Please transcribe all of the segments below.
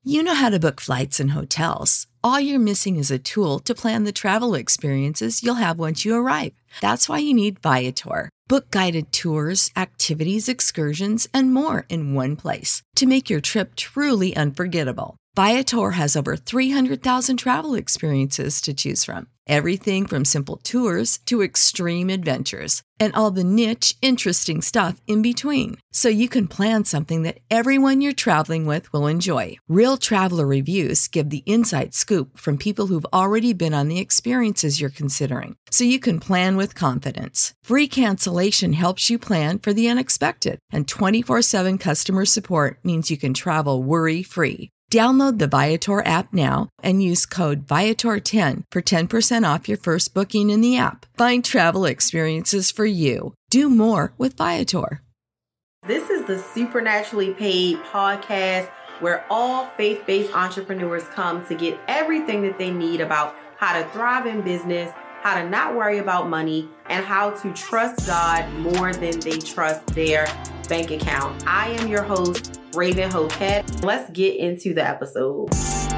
You know how to book flights and hotels. All you're missing is a tool to plan the travel experiences you'll have once you arrive. That's why you need Viator. Book guided tours, activities, excursions, and more in one place to make your trip truly unforgettable. Viator has over 300,000 travel experiences to choose from. Everything from simple tours to extreme adventures and all the niche, interesting stuff in between. So you can plan something that everyone you're traveling with will enjoy. Real traveler reviews give the inside scoop from people who've already been on the experiences you're considering. So you can plan with confidence. Free cancellation helps you plan for the unexpected. And 24/7 customer support means you can travel worry-free. Download the Viator app now and use code Viator10 for 10% off your first booking in the app. Find travel experiences for you. Do more with Viator. This is the Supernaturally Paid podcast where all faith-based entrepreneurs come to get everything that they need about how to thrive in business, how to not worry about money, and how to trust God more than they trust their bank account. I am your host, Raven Hoquette. Let's get into the episode.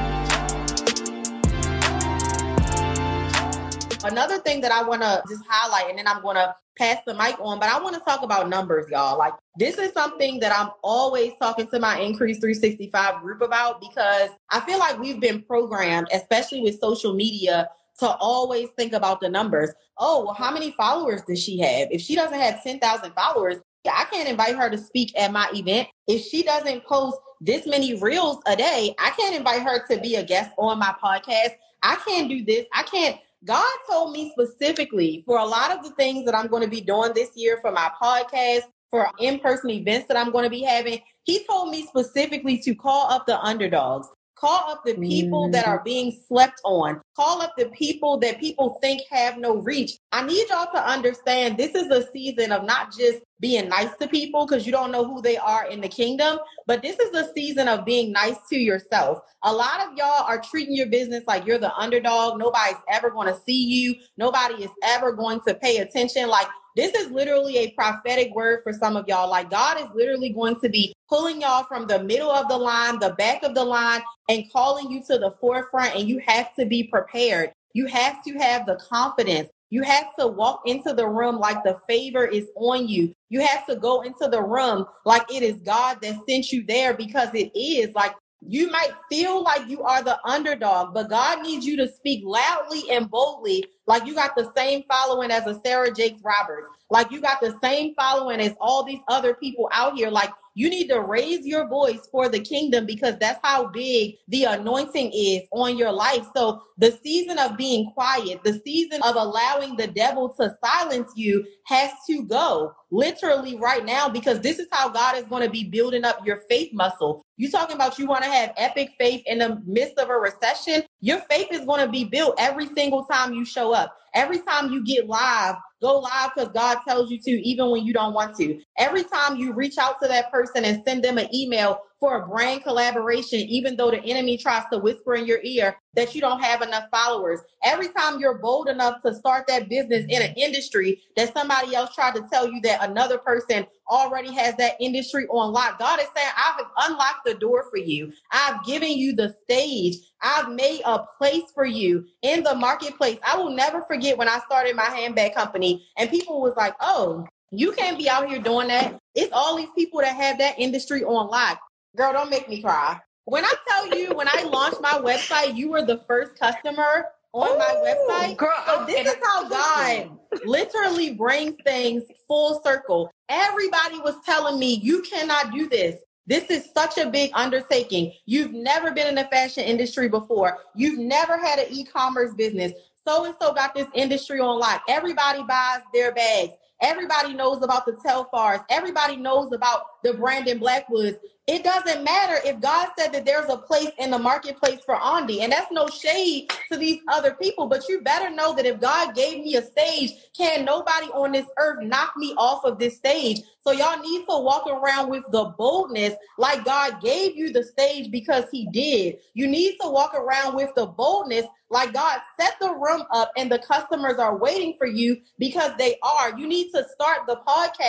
Another thing that I want to just highlight, and then I'm going to pass the mic on, but I want to talk about numbers, y'all. Like, this is something that I'm always talking to my Increase 365 group about, because I feel like we've been programmed, especially with social media, to always think about the numbers. Oh, well, how many followers does she have? If she doesn't have 10,000 followers, I can't invite her to speak at my event. If she doesn't post this many reels a day, I can't invite her to be a guest on my podcast. I can't do this. I can't. God told me specifically for a lot of the things that I'm going to be doing this year for my podcast, for in-person events that I'm going to be having, he told me specifically to call up the underdogs. Call up the people that are being slept on. Call up the people that people think have no reach. I need y'all to understand this is a season of not just being nice to people because you don't know who they are in the kingdom, but this is a season of being nice to yourself. A lot of y'all are treating your business like you're the underdog. Nobody's ever going to see you. Nobody is ever going to pay attention. Like, this is literally a prophetic word for some of y'all. Like, God is literally going to be pulling y'all from the middle of the line, the back of the line, and calling you to the forefront. And you have to be prepared. You have to have the confidence. You have to walk into the room like the favor is on you. You have to go into the room like it is God that sent you there, because it is. Like, you might feel like you are the underdog, but God needs you to speak loudly and boldly, like you got the same following as a Sarah Jakes Roberts, like you got the same following as all these other people out here. Like, you need to raise your voice for the kingdom, because that's how big the anointing is on your life. So the season of being quiet, the season of allowing the devil to silence you has to go literally right now, because this is how God is going to be building up your faith muscle. You talking about you want to have epic faith in the midst of a recession? Your faith is going to be built every single time you show up. Every time you get live, go live because God tells you to, even when you don't want to. Every time you reach out to that person and send them an email for a brand collaboration, even though the enemy tries to whisper in your ear that you don't have enough followers. Every time you're bold enough to start that business in an industry that somebody else tried to tell you that another person already has that industry on lock, God is saying, I've unlocked the door for you. I've given you the stage. I've made a place for you in the marketplace. I will never forget when I started my handbag company and people was like, oh, you can't be out here doing that. It's all these people that have that industry on lock. Girl, don't make me cry. When I tell you, when I launched my website, you were the first customer on my website. Girl, so this is how God literally brings things full circle. Everybody was telling me, you cannot do this. This is such a big undertaking. You've never been in the fashion industry before. You've never had an e-commerce business. So-and-so got this industry on lock. Everybody buys their bags. Everybody knows about the Telfars. Everybody knows about the Brandon Blackwoods. It doesn't matter if God said that there's a place in the marketplace for Ondi, and that's no shade to these other people, but you better know that if God gave me a stage, can nobody on this earth knock me off of this stage? So y'all need to walk around with the boldness like God gave you the stage because he did. You need to walk around with the boldness like God set the room up and the customers are waiting for you because they are. You need to start the podcast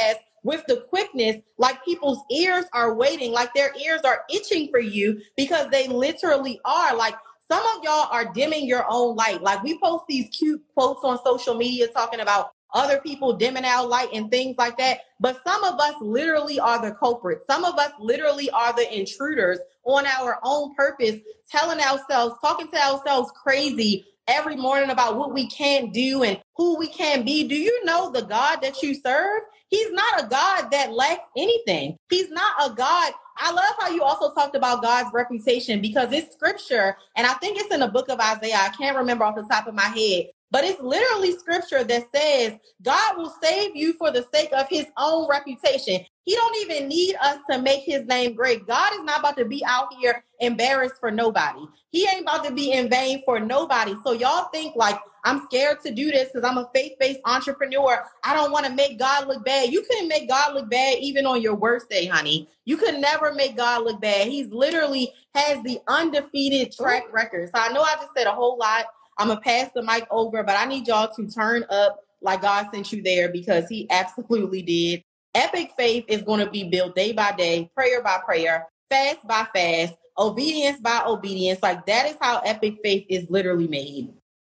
with the quickness, like people's ears are waiting, like their ears are itching for you, because they literally are. Like, some of y'all are dimming your own light. Like, we post these cute quotes on social media talking about other people dimming our light and things like that. But some of us literally are the culprits. Some of us literally are the intruders on our own purpose, telling ourselves, talking to ourselves crazy every morning about what we can't do and who we can be. Do you know the God that you serve? He's not a God that lacks anything. He's not a God. I love how you also talked about God's reputation, because it's scripture, and I think it's in the book of Isaiah. I can't remember off the top of my head, but it's literally scripture that says God will save you for the sake of his own reputation. He don't even need us to make his name great. God is not about to be out here embarrassed for nobody. He ain't about to be in vain for nobody. So y'all think like, I'm scared to do this because I'm a faith-based entrepreneur. I don't want to make God look bad. You couldn't make God look bad even on your worst day, honey. You could never make God look bad. He's literally has the undefeated track record. So I know I just said a whole lot. I'm going to pass the mic over, but I need y'all to turn up like God sent you there, because he absolutely did. Epic faith is going to be built day by day, prayer by prayer, fast by fast, obedience by obedience. Like, that is how epic faith is literally made.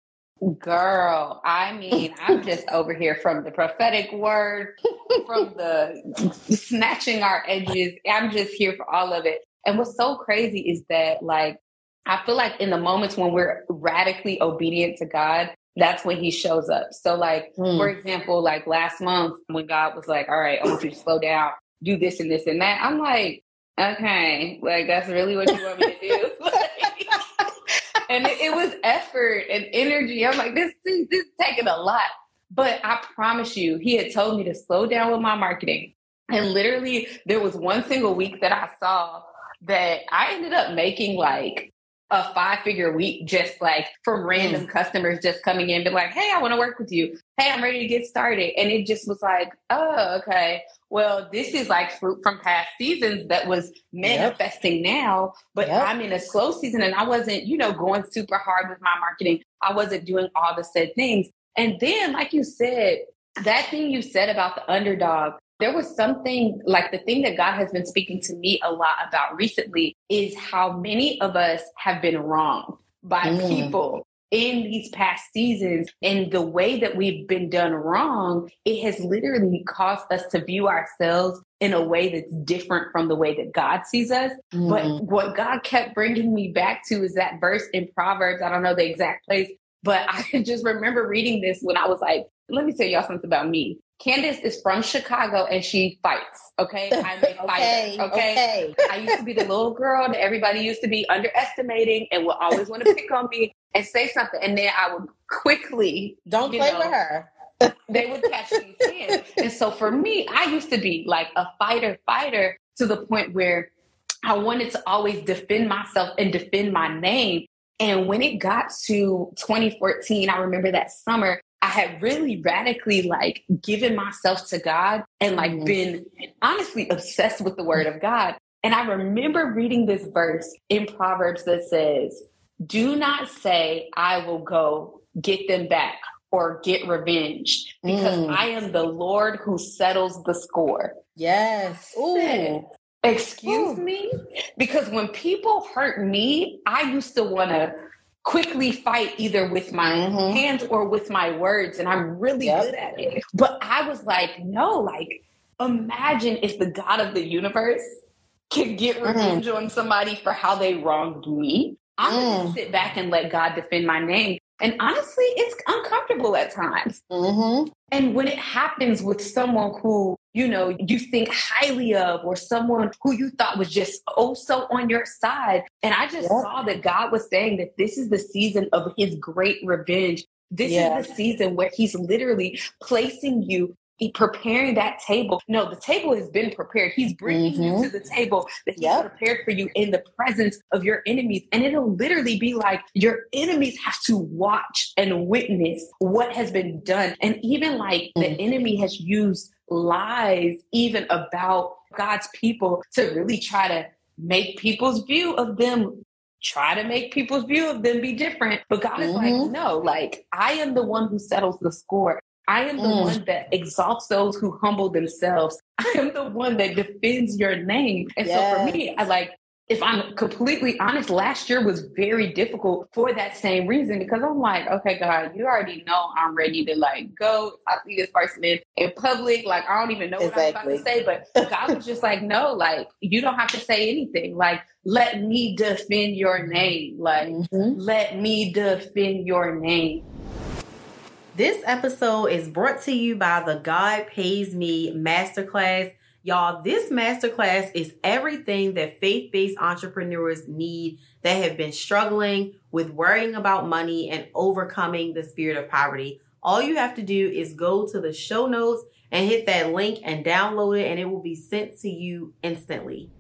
Girl, I mean, I'm just over here from the prophetic word, from the snatching our edges. I'm just here for all of it. And what's so crazy is that, like, I feel like in the moments when we're radically obedient to God, that's when he shows up. So, like, for example, like last month when God was like, all right, I want you to slow down, do this and this and that. I'm like, okay, like, that's really what you want me to do? And it was effort and energy. I'm like, this is taking a lot. But I promise you, he had told me to slow down with my marketing. And literally, there was one single week that I saw that I ended up making like a 5-figure week, just like from random customers just coming in, but like, hey, I want to work with you. Hey, I'm ready to get started. And it just was like, oh, okay. Well, this is like fruit from past seasons that was manifesting now, but I'm in a slow season and I wasn't, going super hard with my marketing. I wasn't doing all the said things. And then, like you said, that thing you said about the underdog, there was something like the thing that God has been speaking to me a lot about recently is how many of us have been wronged by people in these past seasons, and the way that we've been done wrong, it has literally caused us to view ourselves in a way that's different from the way that God sees us. But what God kept bringing me back to is that verse in Proverbs. I don't know the exact place, but I just remember reading this when I was like, let me tell y'all something about me. Candace is from Chicago and she fights. Okay. I'm a fighter. Okay. I used to be the little girl that everybody used to be underestimating and would always want to pick on me and say something. And then I would quickly don't play with her. They would catch these hands. And so for me, I used to be like a fighter to the point where I wanted to always defend myself and defend my name. And when it got to 2014, I remember that summer, I had really radically like given myself to God and like been honestly obsessed with the word of God. And I remember reading this verse in Proverbs that says, do not say, I will go get them back or get revenge, because I am the Lord who settles the score. Yes. Ooh. Excuse me? Because when people hurt me, I used to want to quickly fight either with my hands or with my words. And I'm really good at it. But I was like, no, like, imagine if the God of the universe can get revenge on somebody for how they wronged me. I'm going to sit back and let God defend my name. And honestly, it's uncomfortable at times. And when it happens with someone who, you think highly of, or someone who you thought was just so on your side. And I just saw that God was saying that this is the season of his great revenge. This is the season where he's literally placing you, preparing that table. No, the table has been prepared. He's bringing you to the table that he's prepared for you in the presence of your enemies. And it'll literally be like your enemies have to watch and witness what has been done. And even like the enemy has used lies even about God's people to really try to make people's view of them be different. But God is like, no, like, I am the one who settles the score. I am the one that exalts those who humble themselves. I am the one that defends your name. And so for me, if I'm completely honest, last year was very difficult for that same reason, because I'm like, okay, God, you already know I'm ready to like go. I see this person in public, like I don't even know what I'm about to say, but God was just like, no, like you don't have to say anything. Like, let me defend your name. Like, let me defend your name. This episode is brought to you by the God Pays Me Masterclass. Y'all, this masterclass is everything that faith-based entrepreneurs need that have been struggling with worrying about money and overcoming the spirit of poverty. All you have to do is go to the show notes and hit that link and download it, and it will be sent to you instantly.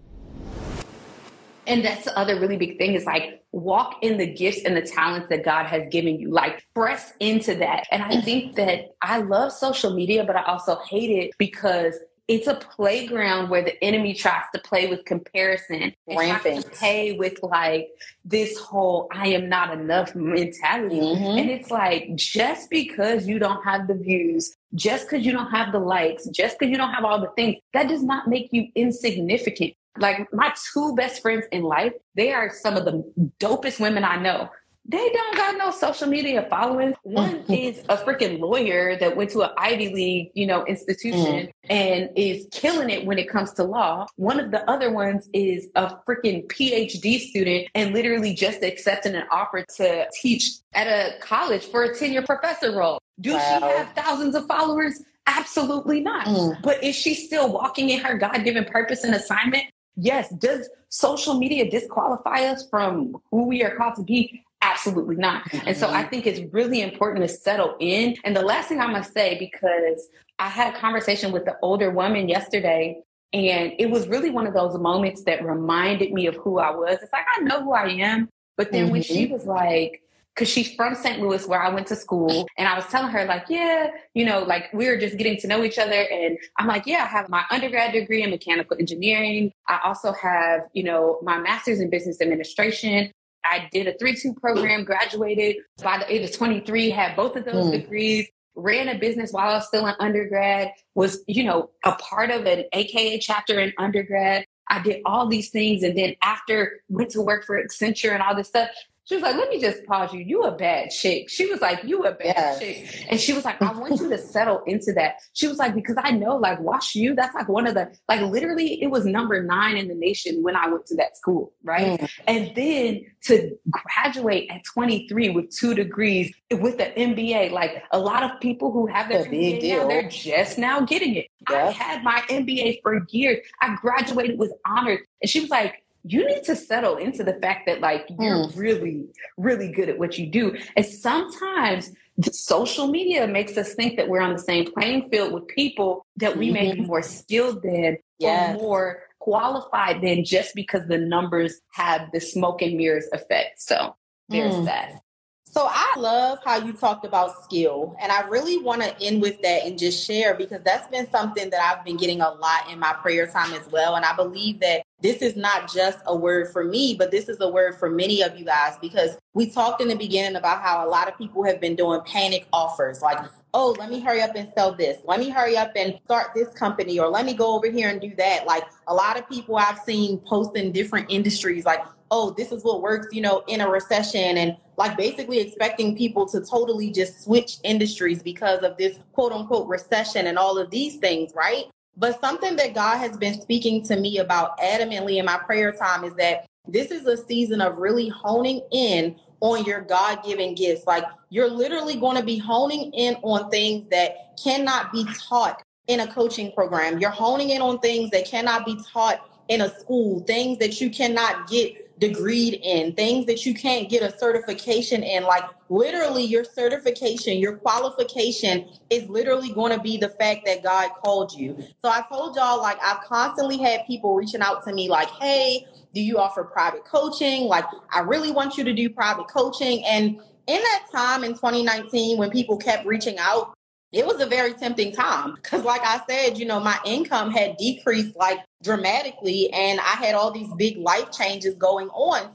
And that's the other really big thing is like walk in the gifts and the talents that God has given you, like press into that. And I think that I love social media, but I also hate it because it's a playground where the enemy tries to play with comparison and tries to play with like this whole I am not enough mentality. And it's like, just because you don't have the views, just because you don't have the likes, just because you don't have all the things, that does not make you insignificant. Like my two best friends in life, they are some of the dopest women I know. They don't got no social media following. One is a freaking lawyer that went to an Ivy League, institution and is killing it when it comes to law. One of the other ones is a freaking PhD student and literally just accepting an offer to teach at a college for a tenure professor role. Do she have thousands of followers? Absolutely not. But is she still walking in her God-given purpose and assignment? Yes. Does social media disqualify us from who we are called to be? Absolutely not. And so I think it's really important to settle in. And the last thing I'm going to say, because I had a conversation with the older woman yesterday, and it was really one of those moments that reminded me of who I was. It's like, I know who I am. But then when she was like, because she's from St. Louis where I went to school. And I was telling her like, like we were just getting to know each other. And I'm like, I have my undergrad degree in mechanical engineering. I also have, my master's in business administration. I did a 3-2 program, graduated by the age of 23, had both of those degrees, ran a business while I was still in undergrad, was, a part of an AKA chapter in undergrad. I did all these things. And then after went to work for Accenture and all this stuff, she was like, let me just pause you. You a bad chick. She was like, you a bad chick. And she was like, I want you to settle into that. She was like, because I know like Wash U, that's like one of the, like literally it was number 9 in the nation when I went to that school. Right. And then to graduate at 23 with 2 degrees with an MBA, like a lot of people who have their MBA now, they're just now getting it. I had my MBA for years. I graduated with honors. And she was like, you need to settle into the fact that like you're really, really good at what you do. And sometimes social media makes us think that we're on the same playing field with people that we may be more skilled than or more qualified than, just because the numbers have the smoke and mirrors effect. So there's that. So I love how you talked about skill, and I really want to end with that and just share, because that's been something that I've been getting a lot in my prayer time as well. And I believe that this is not just a word for me, but this is a word for many of you guys, because we talked in the beginning about how a lot of people have been doing panic offers, like, oh, let me hurry up and sell this. Let me hurry up and start this company, or let me go over here and do that. Like a lot of people I've seen post in different industries, like, oh, this is what works, in a recession, and like basically expecting people to totally just switch industries because of this quote unquote recession and all of these things, right? But something that God has been speaking to me about adamantly in my prayer time is that this is a season of really honing in on your God-given gifts. Like you're literally going to be honing in on things that cannot be taught in a coaching program. You're honing in on things that cannot be taught in a school, things that you cannot get degreed in, things that you can't get a certification in. Like literally your certification, your qualification is literally going to be the fact that God called you. So I told y'all, like I've constantly had people reaching out to me like, hey, do you offer private coaching? Like I really want you to do private coaching. And in that time in 2019, when people kept reaching out, it was a very tempting time because like I said, my income had decreased like dramatically and I had all these big life changes going on. So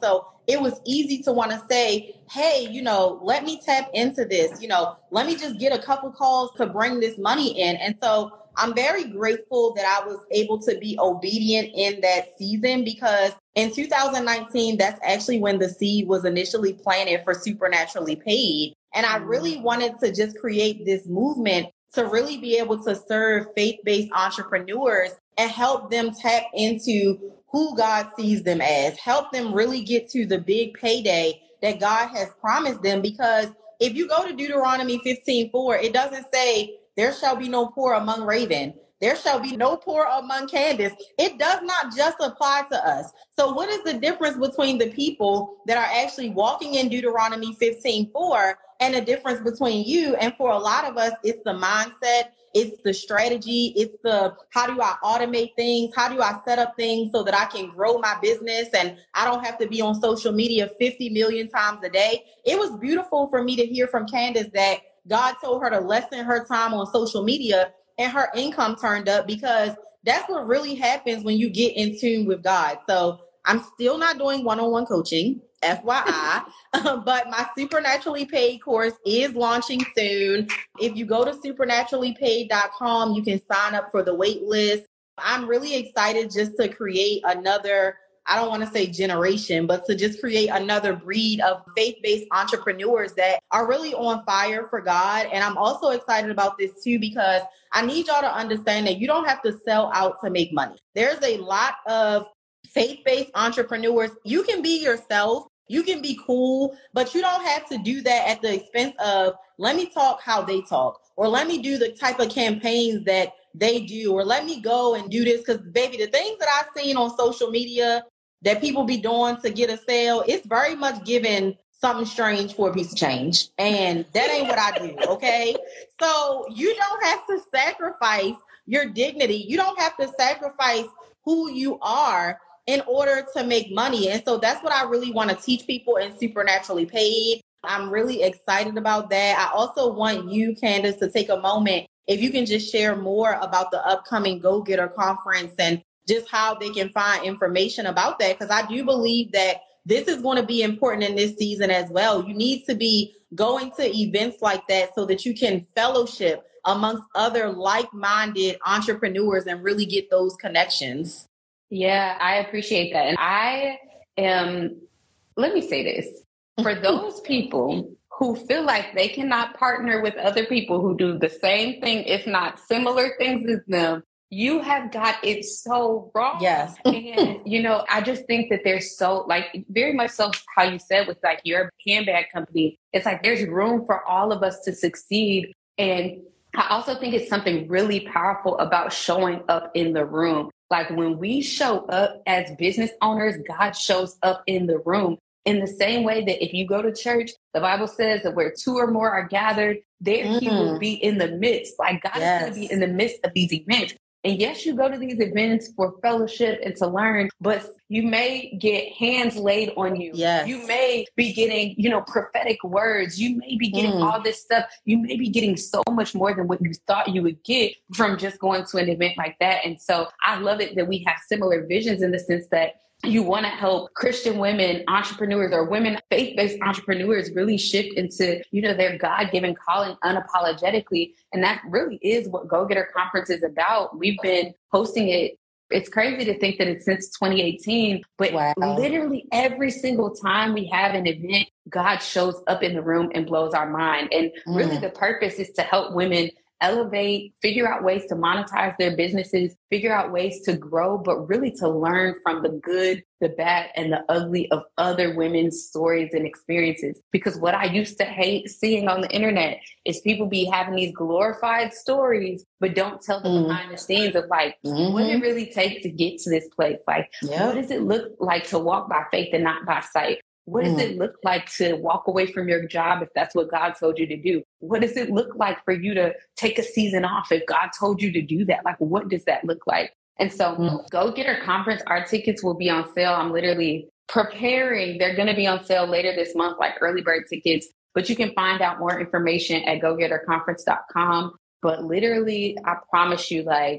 it was easy to want to say, hey, let me tap into this, let me just get a couple calls to bring this money in. And so I'm very grateful that I was able to be obedient in that season, because in 2019, that's actually when the seed was initially planted for Supernaturally Paid. And I really wanted to just create this movement to really be able to serve faith-based entrepreneurs and help them tap into who God sees them as, help them really get to the big payday that God has promised them. Because if you go to Deuteronomy 15:4, it doesn't say, there shall be no poor among Raven. There shall be no poor among Candace. It does not just apply to us. So what is the difference between the people that are actually walking in Deuteronomy 15:4 and the difference between you? And for a lot of us, it's the mindset, it's the strategy, it's the, how do I automate things? How do I set up things so that I can grow my business and I don't have to be on social media 50 million times a day? It was beautiful for me to hear from Candace that God told her to lessen her time on social media and her income turned up, because that's what really happens when you get in tune with God. So I'm still not doing one-on-one coaching, FYI, but my Supernaturally Paid course is launching soon. If you go to supernaturallypaid.com, you can sign up for the wait list. I'm really excited just to create another, I don't want to say generation, but to just create another breed of faith-based entrepreneurs that are really on fire for God. And I'm also excited about this too, because I need y'all to understand that you don't have to sell out to make money. There's a lot of faith-based entrepreneurs. You can be yourself. You can be cool, but you don't have to do that at the expense of, let me talk how they talk, or let me do the type of campaigns that they do, or let me go and do this. Because baby, the things that I've seen on social media that people be doing to get a sale, it's very much giving something strange for a piece of change. And that ain't what I do, okay? So you don't have to sacrifice your dignity. You don't have to sacrifice who you are in order to make money. And so that's what I really want to teach people in Supernaturally Paid. I'm really excited about that. I also want you, Candace, to take a moment, if you can just share more about the upcoming Go Getter Conference and just how they can find information about that. Because I do believe that this is going to be important in this season as well. You need to be going to events like that so that you can fellowship amongst other like-minded entrepreneurs and really get those connections. Yeah, I appreciate that. And I am, let me say this, for those people who feel like they cannot partner with other people who do the same thing, if not similar things as them, you have got it so wrong. Yes. And, I just think that there's so, like, very much so how you said with like your handbag company, it's like there's room for all of us to succeed. And I also think it's something really powerful about showing up in the room. Like when we show up as business owners, God shows up in the room. In the same way that if you go to church, the Bible says that where two or more are gathered, there He will be in the midst. Like God is going to be in the midst of these events. And yes, you go to these events for fellowship and to learn, but you may get hands laid on you. Yes. You may be getting, prophetic words. You may be getting all this stuff. You may be getting so much more than what you thought you would get from just going to an event like that. And so I love it that we have similar visions in the sense that you want to help Christian women entrepreneurs or women faith-based entrepreneurs really shift into, their God-given calling unapologetically. And that really is what Go Getter Conference is about. We've been hosting it. It's crazy to think that it's since 2018, but literally every single time we have an event, God shows up in the room and blows our mind. And really the purpose is to help women elevate, figure out ways to monetize their businesses, figure out ways to grow, but really to learn from the good, the bad, and the ugly of other women's stories and experiences. Because what I used to hate seeing on the internet is people be having these glorified stories, but don't tell the behind the scenes of like, what it really takes to get to this place. Like, what does it look like to walk by faith and not by sight? What does it look like to walk away from your job if that's what God told you to do? What does it look like for you to take a season off if God told you to do that? Like, what does that look like? And so Go Getter Conference, our tickets will be on sale. I'm literally preparing. They're going to be on sale later this month, like early bird tickets. But you can find out more information at gogetterconference.com. But literally, I promise you, like,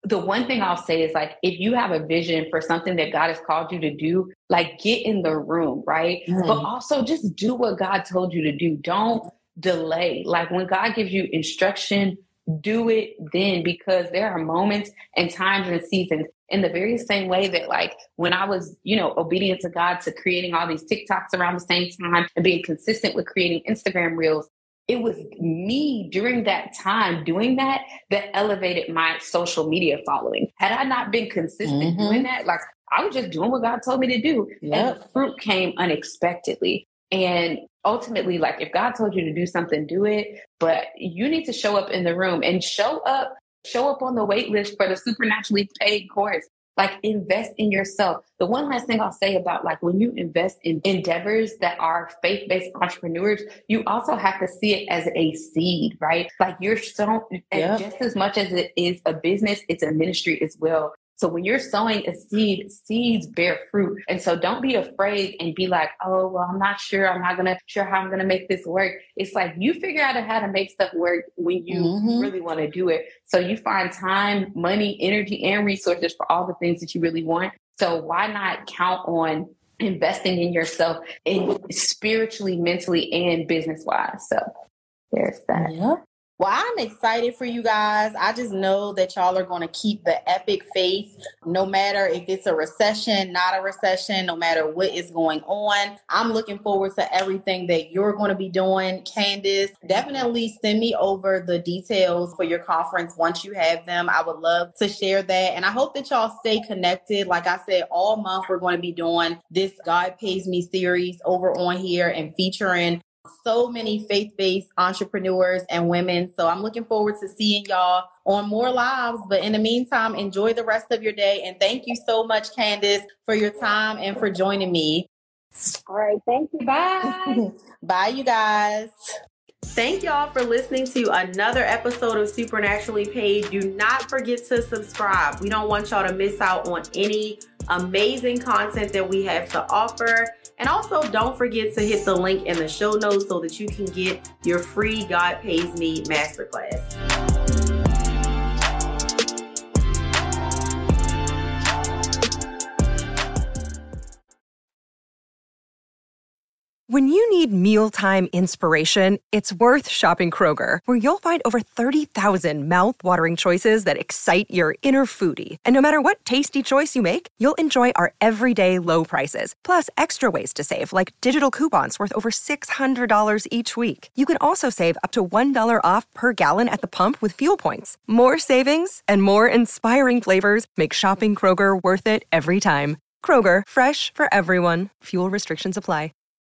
the one thing I'll say is like, if you have a vision for something that God has called you to do, like get in the room, right? But also just do what God told you to do. Don't delay. Like when God gives you instruction, do it then, because there are moments and times and seasons. In the very same way that like when I was, obedient to God to creating all these TikToks around the same time and being consistent with creating Instagram reels, it was me during that time doing that elevated my social media following. Had I not been consistent doing that, like I was just doing what God told me to do. Yep. And the fruit came unexpectedly. And ultimately, like if God told you to do something, do it. But you need to show up in the room and show up on the wait list for the Supernaturally Paid course. Like invest in yourself. The one last thing I'll say about like when you invest in endeavors that are faith-based entrepreneurs, you also have to see it as a seed, right? Like you're sowing, and just as much as it is a business, it's a ministry as well. So when you're sowing a seed, seeds bear fruit. And so don't be afraid and be like, oh, well, I'm not sure. I'm not sure how I'm going to make this work. It's like you figure out how to make stuff work when you really want to do it. So you find time, money, energy, and resources for all the things that you really want. So why not count on investing in yourself spiritually, mentally, and business-wise? So there's that. Yeah. Well, I'm excited for you guys. I just know that y'all are going to keep the epic faith, no matter if it's a recession, not a recession, no matter what is going on. I'm looking forward to everything that you're going to be doing. Candace, definitely send me over the details for your conference once you have them. I would love to share that. And I hope that y'all stay connected. Like I said, all month we're going to be doing this God Pays Me series over on here and featuring so many faith-based entrepreneurs and women. So I'm looking forward to seeing y'all on more lives. But in the meantime, enjoy the rest of your day. And thank you so much, Candace, for your time and for joining me. All right. Thank you. Bye. Bye, you guys. Thank y'all for listening to another episode of Supernaturally Paid. Do not forget to subscribe. We don't want y'all to miss out on any amazing content that we have to offer. And also don't forget to hit the link in the show notes so that you can get your free God Pays Me masterclass. When you need mealtime inspiration, it's worth shopping Kroger, where you'll find over 30,000 mouth-watering choices that excite your inner foodie. And no matter what tasty choice you make, you'll enjoy our everyday low prices, plus extra ways to save, like digital coupons worth over $600 each week. You can also save up to $1 off per gallon at the pump with fuel points. More savings and more inspiring flavors make shopping Kroger worth it every time. Kroger, fresh for everyone. Fuel restrictions apply.